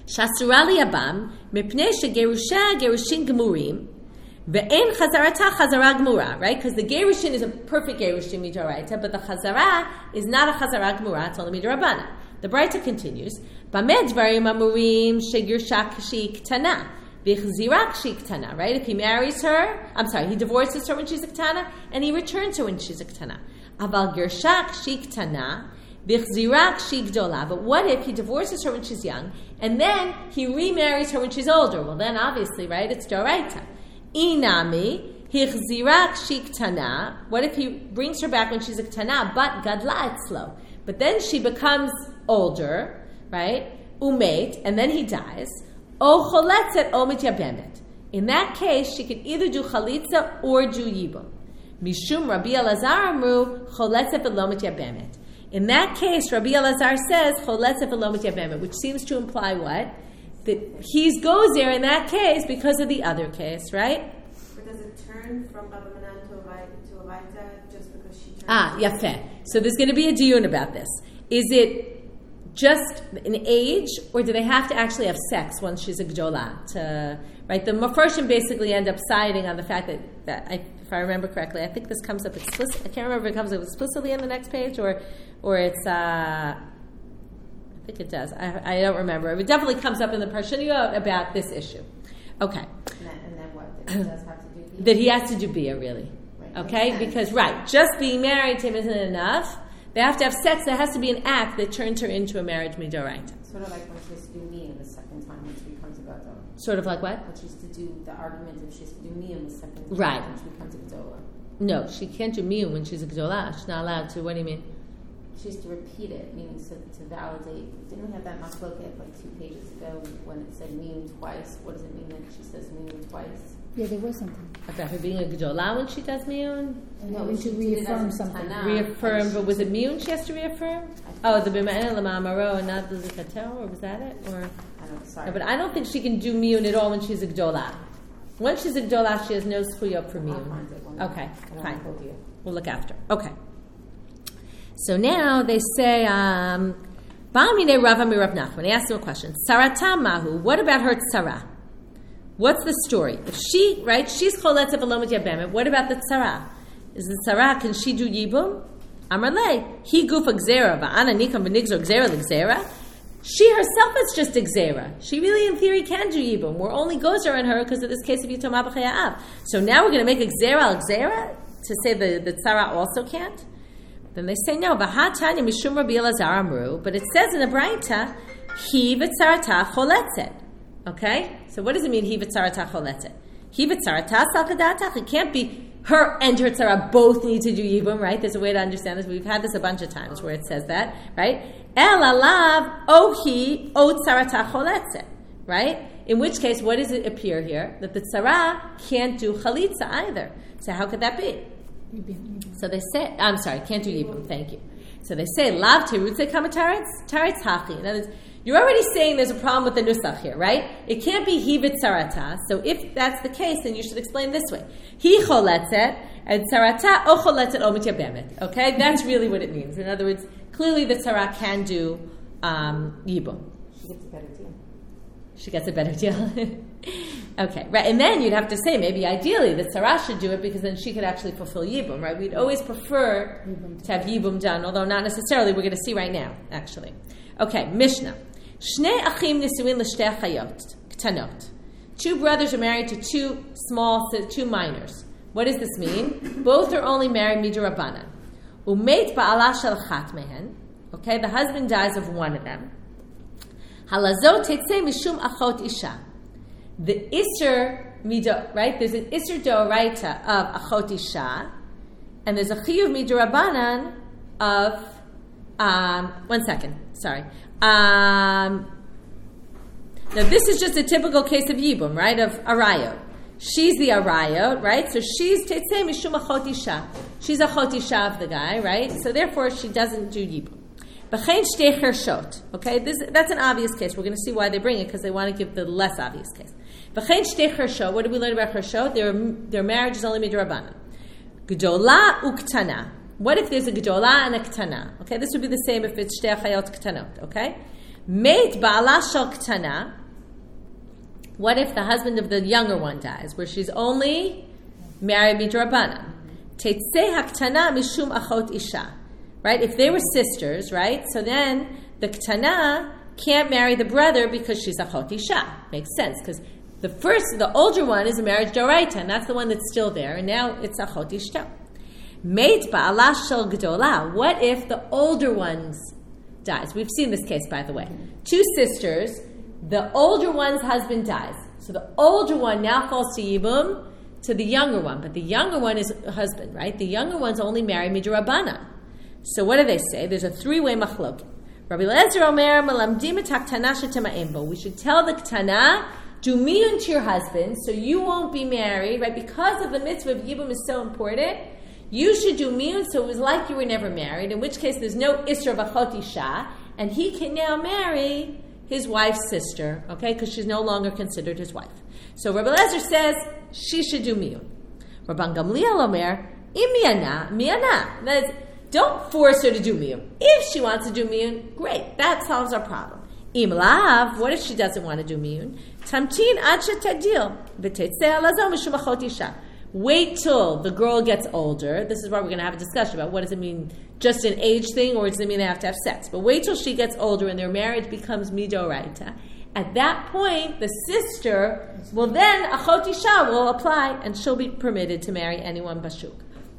Shasura liyabam mipnei shegerusha gerushin gemurim ve'en chazarata chazara gemura, right? Because the gerushin is a perfect gerushin midoraita, but the chazara is not a chazara gemura, it's only midorabanan. The Braita continues, Bamed dvarim amurim shegirsha k'shi ktana v'chzira k'shi ktana, right? If he marries her, I'm sorry, he divorces her when she's a ktana, and he returns her when she's a ktana. Aval girsha k'shi ktana v'chzira k'shi gdola. But what if he divorces her when she's young, and then he remarries her when she's older? Well, then obviously, right, it's doraita. Inami hichzira k'shi ktana. What if he brings her back when she's a ktana, but gadla etzlo? But then she becomes older, right? Umeit, and then he dies. O choletzet o mityabemet. In that case, she could either do chalitza or do yibum. Mishum Rabbi Elazar amru choletzet v'lo mityabemet. In that case, Rabbi Elazar says choletzet v'lo mityabemet, which seems to imply what? That he goes there in that case because of the other case, right? But does it turn from Rabbanan to a Vaita just because she turns? Ah, yafeh. So there's going to be a diyun about this. Is it just an age, or do they have to actually have sex once she's a gdola? To, right? The Mefarshim basically end up siding on the fact that, that I, if I remember correctly, I think this comes up explicitly. I can't remember if it comes up explicitly on the next page, or or it's, uh, I think it does. I, I don't remember. It definitely comes up in the Parshaniyot about this issue. Okay. And then, and then what? That he does have to do bia? That he has to do bia, really. Right. Okay? Because, right, just being married to him isn't enough. They have to have sex. There has to be an act that turns her into a marriage midoraita. Sort of like when she has to do miyum the second time when she becomes a gadol. Sort of like what? When she has to do the argument if she has to do miyum the second time Right. when she becomes a gadola. No, she can't do miyum when she's a gdola. She's not allowed to. What do you mean? She has to repeat it, meaning so to validate. Didn't we have that machloket like two pages ago when it said miyum twice? What does it mean that she says miyum twice? Yeah, there was something. About her being a gdola when she does miyun? And No, having she to did it reaffirm as a something. tana. Reaffirm, but was it miyun she has to reaffirm? Oh, the b'ma'en l'ma'amaro and not the zikatel, or was that it? Or I don't, sorry. no, but I don't think she can do miyun at all when she's a gdola. Once she's a gdola, she has no zchuyot for I'll miyun. find it one Okay, day. I don't fine. hold you. We'll look after. Okay. So now they say, um, Ba'amine Rava mi Rav Nachman. They asked him a question. Sarata mahu. What about her tzara? What's the story? If she, right, she's choletz v'lo mityabemet. What about the tzara? Is the tzara, can she do yibum? Amar le, he gufa gzera, va'ana nikam v'nigzor gzera l'gzera. She herself is just a gzera. She really, in theory, can do yibum. We're only gozer on her because of this case of yitom abachaya'av. So now we're going to make a gzera al gzera to say the, the tzara also can't? Then they say, no, v'hatanya mishum Rabbi Elazar amru, but it says in the Braita, he v'tzarata choletzet. Okay? So what does it mean, he v'tzarata choletzet? He v'tzarata salkadatach. It can't be her and her tzara both need to do yibum, right? There's a way to understand this. We've had this a bunch of times where it says that, right? El alav ohi o tzarata choletzet, right? In which case, what does it appear here? That the tzara can't do chalitza either. So how could that be? So they say, I'm sorry, can't do yibum, thank you. So they say, lav terutze kama taretz, taretz hachi. In other words, you're already saying there's a problem with the nusach here, right? It can't be he v'tzarata. So if that's the case, then you should explain this way. He choletzet, and tzarata o choletzet o mityabemet. Okay? That's really what it means. In other words, clearly the tzara can do um, yibum. She gets a better deal. She gets a better deal. Okay, right. And then you'd have to say, maybe ideally, the tzara should do it because then she could actually fulfill yibum, right? We'd always prefer to have yibum done, although not necessarily. We're going to see right now, actually. Okay, Mishnah. Shnei achim nisuin l'shtei chayot ktanot. Two brothers are married to two small, two minors. What does this mean? Both are only married midrabanan. Umeit ba'ala shel chat mehen. Okay, the husband dies of one of them. Halazot tetzei mishum achot isha. The Isser Mido, right? There's an Isser Doraita of Achot Isha, and there's a Chiyuv Midorabanan of, um, one second, sorry. Um, now this is just a typical case of Yibum, right? Of Arayot. She's the Arayot, right? So she's Tetzei Mishum Achot Isha. She's Achot Isha of the guy, right? So therefore she doesn't do Yibum. B'chein shtei chershot. Okay, this that's an obvious case. We're going to see why they bring it because they want to give the less obvious case. B'chein shtei chershot. What did we learn about chershot? Their their marriage is only midrabanan. Gdola uktana. What if there's a gdola and a ktana? Okay, this would be the same if it's shtei chayot ktanot. Okay, Meit ba'ala shel ktana. What if the husband of the younger one dies, where she's only married midrabanan? Tetzeh haktana mishum achot isha. Right? If they were sisters, right? So then the ktana can't marry the brother because she's achot isha. Makes sense, because the first, the older one is a marriage doraita, and that's the one that's still there, and now it's achot isha. Meit ba'ala shel gdola. What if the older one's dies? We've seen this case, by the way. Two sisters, the older one's husband dies. So the older one now falls to yibum to the younger one, but the younger one is a husband, right? The younger one's only married midrabanan. So what do they say? There's a three-way machlok. Rabbi Eliezer Omer, Malamdim et haktana shetema'im bo. We should tell the ktana, do miyun to your husband, so you won't be married, right? Because of the mitzvah of yibum is so important, you should do miyun, so it was like you were never married, in which case there's no isra v'achot isha, and he can now marry his wife's sister, okay, because she's no longer considered his wife. So Rabbi Eliezer says she should do miyun. Rabban Gamliel Omer, im miyana, miyana. That is, don't force her to do miyun. If she wants to do miyun, great, that solves our problem. Im lav, what if she doesn't want to do miyun? Tamtin ad shetadil, v'tetzeh alazo mishum achot isha. Wait till the girl gets older. This is why we're going to have a discussion about what does it mean, just an age thing, or does it mean they have to have sex? But wait till she gets older and their marriage becomes midoraita. At that point, the sister will then, achot isha will apply, and she'll be permitted to marry anyone bashuk.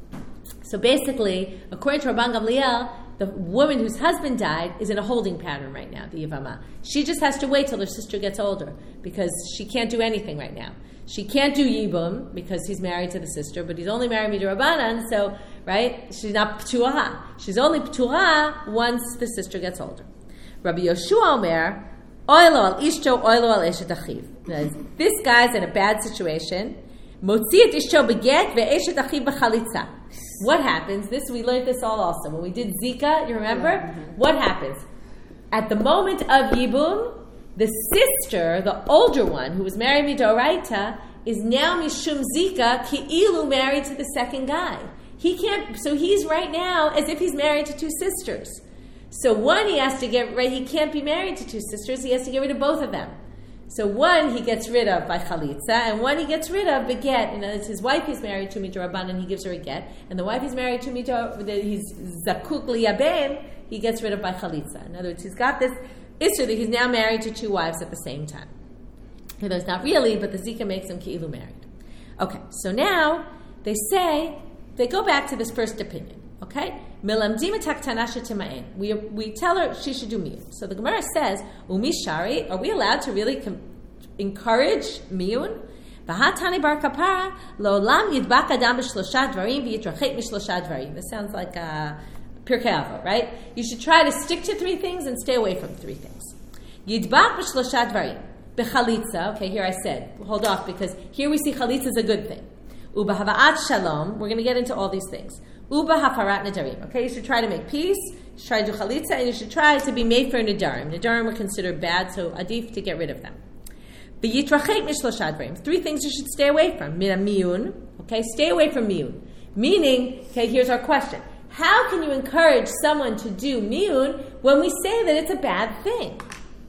So basically, according to Rabban Gamliel, the woman whose husband died is in a holding pattern right now, the Yavama. She just has to wait till her sister gets older, because she can't do anything right now. She can't do Yibum because he's married to the sister, but he's only married Midrabanan, so, right, she's not Ptuah. She's only Ptuah once the sister gets older. Rabbi Yoshua Omer, Oilo al Ishto, Oilo al Eshet Achiv. This guy's in a bad situation. Motzi et Ishto beget ve'eshet achiv b'chalitza. What happens? This, we learned this all also. When we did Zika, you remember? Yeah, mm-hmm. What happens? At the moment of Yibum, the sister, the older one, who was married midoraita, is now mishum zika ki'ilu married to the second guy. He can't. So he's right now as if he's married to two sisters. So one, he has to get right. He can't be married to two sisters. He has to get rid of both of them. So one he gets rid of by chalitza, and one he gets rid of beget. And it's his wife he's married to midoraban, and he gives her a get. And the wife he's married to midor, he's zakuk liyabem, he gets rid of by chalitza. In other words, he's got this issue that he's now married to two wives at the same time. Although it's not really, but the Zika makes him ki'ilu married. Okay, so now they say, they go back to this first opinion, okay? Melamdim et haktana shetema'en. We we tell her she should do miyun. So the Gemara says, Umi shari, are we allowed to really com- encourage miyun? V'hatani bar kapara, lo'olam yidbak adam b'shlosha dvarim v'yitrachet mishlosha dvarim. This sounds like a Pirkei Avot, right? You should try to stick to three things and stay away from three things. Yidbak b'shlosha dvarim. B'chalitza, okay, here I said, hold off, because here we see chalitza is a good thing. Uba hava'at shalom, we're going to get into all these things. Uba hafarat nedarim, okay, you should try to make peace, you should try to do chalitza, and you should try to be made for nedarim. Nedarim were considered bad, so adif to get rid of them. V'yitrachet mishlosha dvarim, three things you should stay away from. Mina miyun, okay, stay away from miyun. Meaning, okay, here's our question. How can you encourage someone to do miyun when we say that it's a bad thing?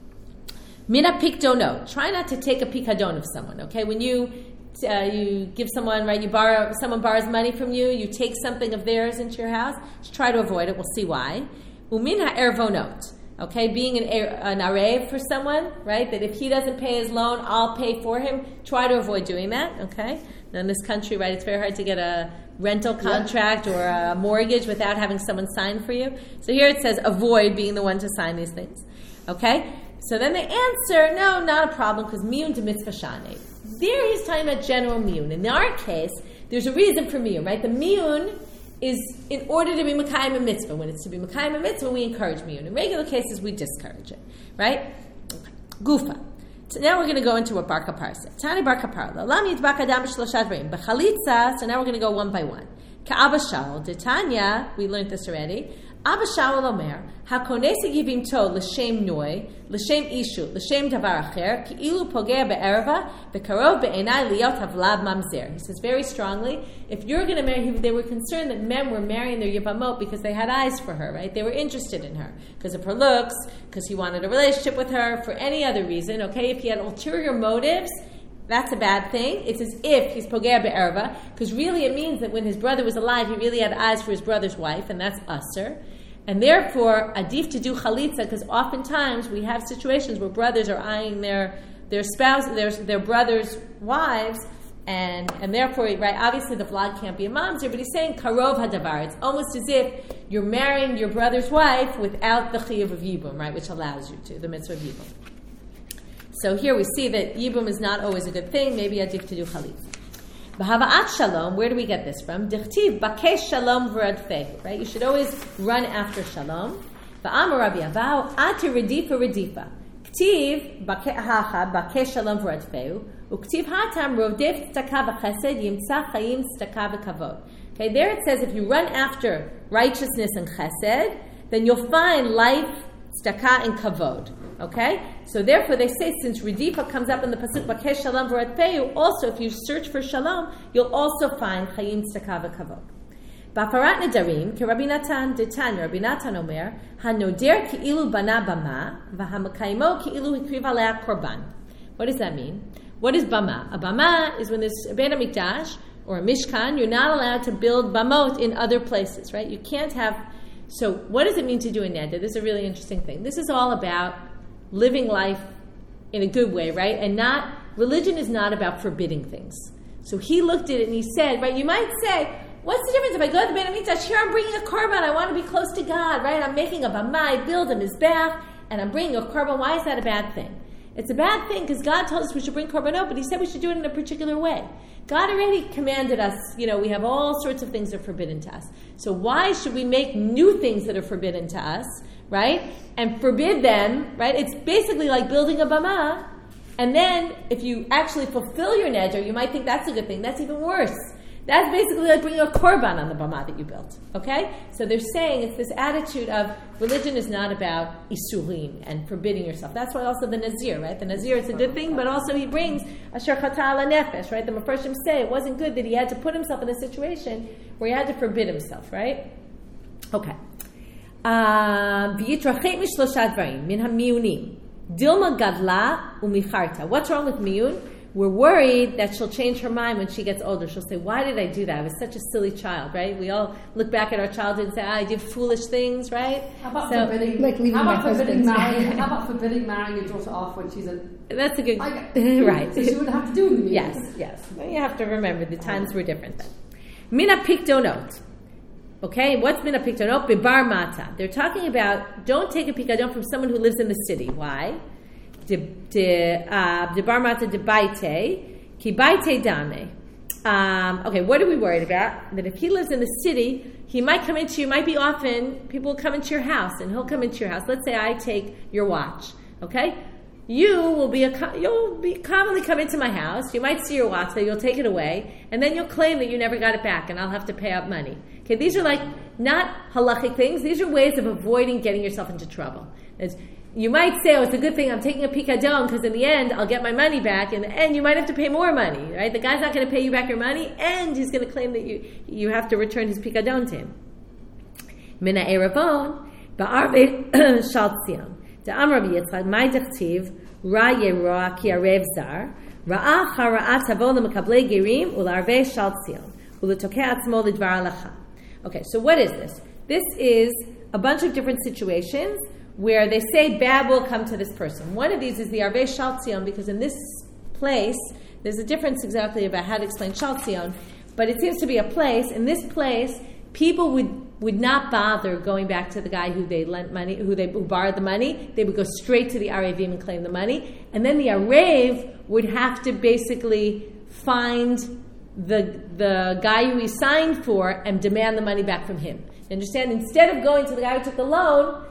Mina pikdono. Try not to take a pikadon of someone. Okay, when you uh, you give someone right, you borrow someone borrows money from you, you take something of theirs into your house. Just try to avoid it. We'll see why. Umina ervonot. Okay, being an an arev for someone, right? That if he doesn't pay his loan, I'll pay for him. Try to avoid doing that. Okay. Now in this country, right, it's very hard to get a rental contract yeah. or a mortgage without having someone sign for you. So here it says avoid being the one to sign these things. Okay. So then they answer, no, not a problem, because miyun de mitzvah shane. There he's talking about general miyun. In our case, there's a reason for miyun, right? The miyun is in order to be mekayim a mitzvah. When it's to be mekayim a mitzvah, we encourage miyun. In regular cases, we discourage it, right? Okay. Gufa. So now we're going to go into what Bar Kapar said. Tani Bar Kapar, lam yitbak adam b'shlosha dvarim. B'chalitza, so now we're going to go one by one. Ka'aba Shaul, Tanya, we learned this already. Abba Shaul Omer, HaKonesa Yivim To L'Shem Noi, L'Shem Ishu, L'Shem Davar Acher, Ki'ilu Pogea Be'erva, Be'karov Be'enai Liot Havlad Mamzer. He says very strongly, if you're going to marry, they were concerned that men were marrying their Yevamot because they had eyes for her, right? They were interested in her because of her looks, because he wanted a relationship with her, for any other reason, okay? If he had ulterior motives, that's a bad thing. It's as if he's pogea be'erva, because really it means that when his brother was alive, he really had eyes for his brother's wife, and that's usser. And therefore, adif to do chalitza, because oftentimes we have situations where brothers are eyeing their their spouse, their their brothers' wives, and and therefore, right? Obviously, the vlad can't be a mamzer, but he's saying karov hadavar. It's almost as if you're marrying your brother's wife without the chiyuv of yibum, right, which allows you to the mitzvah of yibum. So here we see that yibum is not always a good thing. Maybe adif to do chalitza. B'hava'at shalom, where do we get this from? Dichtiv bakesh shalom v'radfeh, right? You should always run after shalom. V'amar Rabbi Avau, ati redifa redifa. Ktiv hacha bakesh shalom v'radfeh. Uktiv hatam rovdev tzedakah v'chesed yimtza chayim tzedakah v'kavod. Okay, there it says if you run after righteousness and chesed, then you'll find life, tzedakah, and kavod. Okay? So therefore they say, since Redifa comes up in the Pasuk, Bakesh Shalom V'Radfeu, also if you search for Shalom, you'll also find Chayim Tzedakah V'Kavod. Ba'afarat Nedarim, Ki Rabbi Natan, Detan, Rabbi Natan Omer, HaNoder Ki'ilu Bana Bama, V'Hamakaimo Ki'ilu Hikriv Alea Korban. What does that mean? What is Bama? A Bama is when there's a Beit HaMikdash, or a Mishkan, you're not allowed to build Bamot in other places, right? You can't have... So what does it mean to do a neder? This is a really interesting thing. This is all about living life in a good way, right? And not, religion is not about forbidding things. So he looked at it and he said, right, you might say, what's the difference if I go to the Beit HaMikdash, here I'm bringing a korban, I want to be close to God, right? I'm making a bama, I build a mizbeach, and I'm bringing a korban. Why is that a bad thing? It's a bad thing because God told us we should bring korbanot, but he said we should do it in a particular way. God already commanded us, you know, we have all sorts of things that are forbidden to us. So why should we make new things that are forbidden to us, right? And forbid them, right? It's basically like building a bama. And then if you actually fulfill your neder, you might think that's a good thing. That's even worse. That's basically like bringing a korban on the bama that you built. Okay? So they're saying it's this attitude of religion is not about isurim and forbidding yourself. That's why also the nazir, right? The nazir is a good thing, but also he brings asher chata ala nefesh, right? The Mefarshim say it wasn't good that he had to put himself in a situation where he had to forbid himself, right? Okay. V'yitrachet mishlosha dvarim min hamiyunim dilma gadla umicharta. What's wrong with miyun? We're worried that she'll change her mind when she gets older. She'll say, why did I do that? I was such a silly child, right? We all look back at our childhood and say, ah, I did foolish things, right? How about so, forbidding, like leaving how my about forbidding husband? marrying, how about forbidding marrying your daughter off when she's a... That's a good... Like, right. So she wouldn't have to do anything. Yes, yes. Well, you have to remember the times were different then. Mina pikdonot. Okay, what's mina pikdonot? Bibar mata. They're talking about, don't take a pikadon from someone who lives in the city. Why? Bibar mata de baite. Ki baite dame. Um, okay, what are we worried about? That if he lives in the city, he might come into you, might be often, people will come into your house, and he'll come into your house. Let's say I take your watch, okay? You will be, a, you'll be commonly come into my house, you might see your watch, so you'll take it away, and then you'll claim that you never got it back, and I'll have to pay out money. Okay, these are like, not halachic things, these are ways of avoiding getting yourself into trouble. It's, you might say, oh, it's a good thing I'm taking a pikadon because in the end I'll get my money back. In the end, you might have to pay more money, right? The guy's not going to pay you back your money, and he's going to claim that you you have to return his pikadon to him. Mina eravon ba'arve shaltzion. Da'am Rabbi Yitzchak my dechtiv ra yeroa ki arev zar ra'a chara'at havon lemekablei gerim ularve shaltzion uletokei atzmo lidvar halacha. Okay, so what is this? This is a bunch of different situations where they say bad will come to this person. One of these is the Arvei Shaltzion, because in this place, there's a difference exactly about how to explain Shaltzion, but it seems to be a place. In this place, people would, would not bother going back to the guy who they lent money, who they who borrowed the money. They would go straight to the Arevim and claim the money. And then the Arev would have to basically find the the guy who he signed for and demand the money back from him. You understand? Instead of going to the guy who took the loan,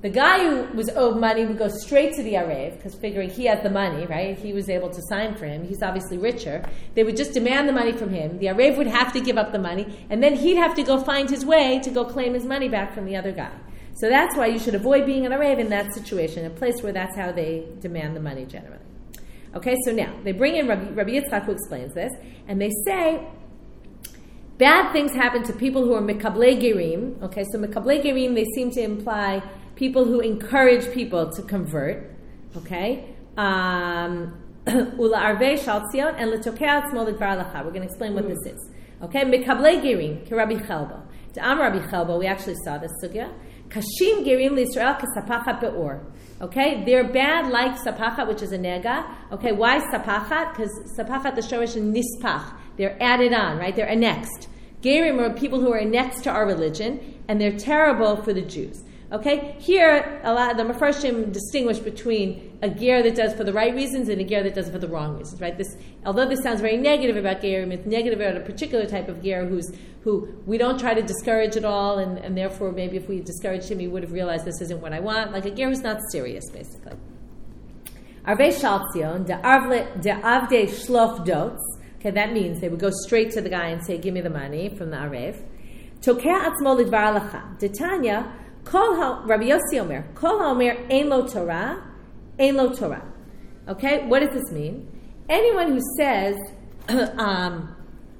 The guy who was owed money would go straight to the Arev, because figuring he has the money, right? He was able to sign for him. He's obviously richer. They would just demand the money from him. The Arev would have to give up the money, and then he'd have to go find his way to go claim his money back from the other guy. So that's why you should avoid being an Arev in that situation, a place where that's how they demand the money generally. Okay, so now, they bring in Rabbi, Rabbi Yitzchak, who explains this, and they say, bad things happen to people who are mekablei gerim. Okay, so mekablei gerim, they seem to imply people who encourage people to convert. Okay, um, ula arvei shal tzion and letokei atzmo ledvar halacha. We're going to explain what this is. Okay, mekablei gerim k'Rabbi Chelbo. To Am Rabbi Chelbo, we actually saw this sugya. Kashim gerim l'Yisrael k'sapachat be'or. Okay, they're bad like sapachat, which is a nega. Okay, why sapachat? Because sapachat, the shorish is nispach. They're added on, right? They're annexed. Gerim are people who are annexed to our religion, and they're terrible for the Jews. Okay, here a lot of the Mefarshim distinguish between a ger that does for the right reasons and a ger that does for the wrong reasons. Right? This, although this sounds very negative about gerim, it's negative about a particular type of ger who's who we don't try to discourage at all, and, and therefore maybe if we discouraged him, he would have realized this isn't what I want. Like a ger who's not serious, basically. Arvei shaltzion de avdei shlof dots. Okay, that means they would go straight to the guy and say, "Give me the money from the arev." Tokeh atzmo lidvar halacha. Detanya. Kol ha, Rabbi Yossi Omer, Kol haomer ein lo Torah, ein lo Torah. Okay, what does this mean? Anyone who says, um,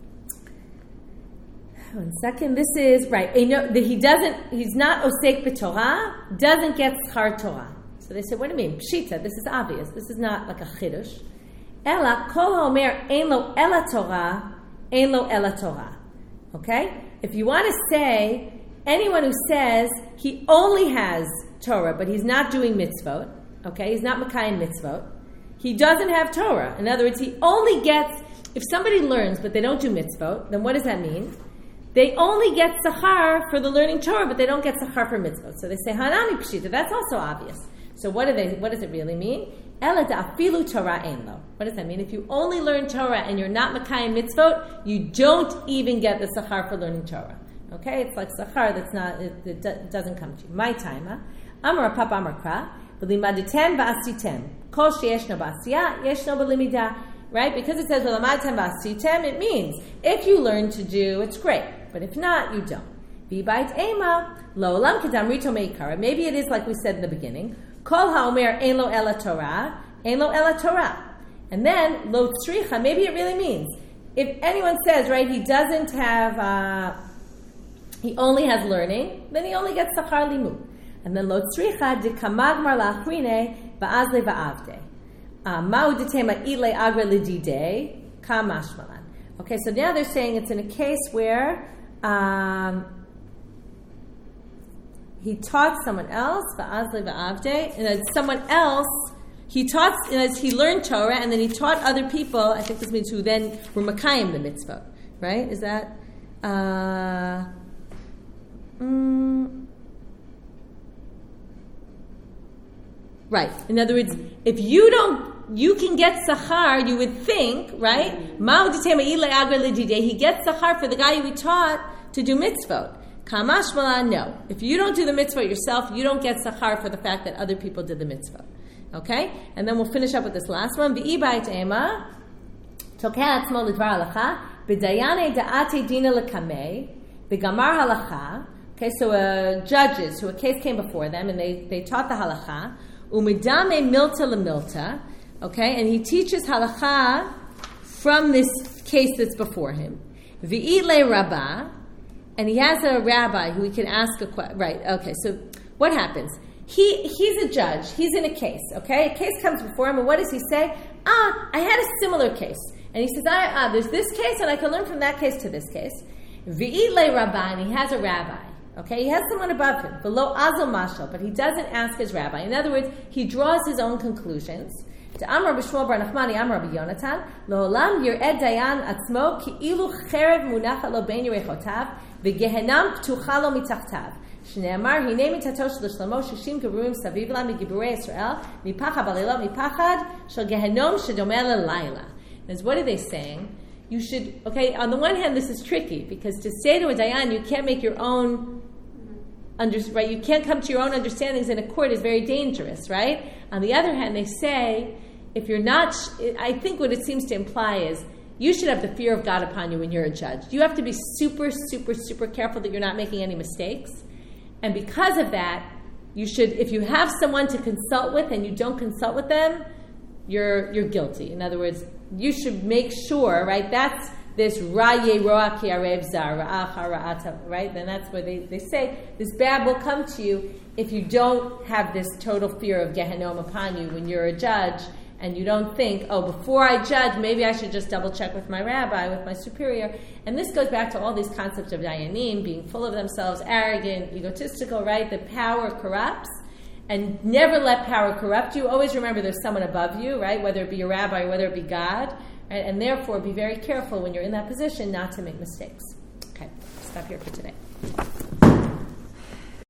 one second, this is, right, that he doesn't, he's not osek b'Torah, doesn't get schar Torah. So they said, what do you mean? Pshita, this is obvious. This is not like a chidush. Ela, Kol haomer ein lo ela Torah, ein lo ela Torah. Okay? If you want to say, anyone who says he only has Torah, but he's not doing mitzvot, okay, he's not Mekayim mitzvot, he doesn't have Torah. In other words, he only gets, if somebody learns but they don't do mitzvot, then what does that mean? They only get sachar for the learning Torah, but they don't get sachar for mitzvot. So they say, Hanami Pshita, that's also obvious. So what do they? What does it really mean? Ela da'afilu Torah ein lo. What does that mean? If you only learn Torah and you're not Mekayim mitzvot, you don't even get the sachar for learning Torah. Okay, it's like sachar that's not, it, it, it doesn't come to you. My time, huh? Amar papa amar kra, v'limaditem v'asitem. Kol sheyeshno b'asiyah, yeshno b'limida. Right? Because it says v'limaditem v'asitem, it means if you learn to do, it's great. But if not, you don't. V'bait ema, lo olam kedam rito meikara. Maybe it is like we said in the beginning. Kol ha'omer ein lo ela Torah, ein lo ela Torah. And then, lo tzricha, maybe it really means, if anyone says, right, he doesn't have, uh, he only has learning, then he only gets sachar limud. And then lo tzricha de kamagmar la'achrine ba'az leva'avde. Ma'u detema ile agra lidide kamashmalan. Okay, so now they're saying it's in a case where um, he taught someone else, ba'az leva'avde, and someone else, he taught, as he learned Torah, and then he taught other people, I think this means who then were makayim the mitzvah, right? Is that... Uh, Mm. Right. In other words, if you don't, you can get sachar. You would think, right? He gets sachar for the guy who taught to do mitzvot. Kamash malan, no. If you don't do the mitzvot yourself, you don't get sachar for the fact that other people did the mitzvot. Okay, and then we'll finish up with this last one. V'ibait ema tokeh atzmo lidvar halacha b'dayane da'ate dina lekamei b'gamar halacha. Okay, so uh, judges who a case came before them and they, they taught the halacha, umidame milta lemilta, okay, and he teaches halacha from this case that's before him. V'ile rabbah, and he has a rabbi who he can ask a question. Right, okay, so what happens? He He's a judge, he's in a case, okay? A case comes before him, and what does he say? Ah, I had a similar case. And he says, ah, ah there's this case, and I can learn from that case to this case. V'ile rabbah, and he has a rabbi. Okay, he has someone above him, below Azal Mashal, but he doesn't ask his rabbi. In other words, he draws his own conclusions. To Amar b'Shmuel bar Nachmani, Amar b'Yonatan, Lo'olam yir'ed dayan atzmo ki ilu cherev munacha lo bein yerechotav, v'gehenam ptucha lo mitachtav. Shne'amar, hinei mitato shel Shlomo shishim geburim saviv la migiburei Yisrael, mipachad balilot mipachad shel gehenom shedomeh lelayla. And what are they saying? You should, okay, on the one hand, this is tricky, because to say to a dayan, you can't make your own under, right? You can't come to your own understandings in a court is very dangerous, right? On the other hand, they say, if you're not, I think what it seems to imply is you should have the fear of God upon you when you're a judge. You have to be super, super, super careful that you're not making any mistakes. And because of that, you should, if you have someone to consult with and you don't consult with them, you're you're guilty. In other words, you should make sure, right? That's this ra'ye ro'a ki arev zar, ra'acha ra'ata, right? Then that's where they, they say this bad will come to you if you don't have this total fear of Gehenom upon you when you're a judge and you don't think, oh, before I judge, maybe I should just double check with my rabbi, with my superior. And this goes back to all these concepts of dayanim, being full of themselves, arrogant, egotistical, right? The power corrupts. And never let power corrupt you. Always remember there's someone above you, right? Whether it be your rabbi or whether it be God. Right? And therefore, be very careful when you're in that position not to make mistakes. Okay, stop here for today.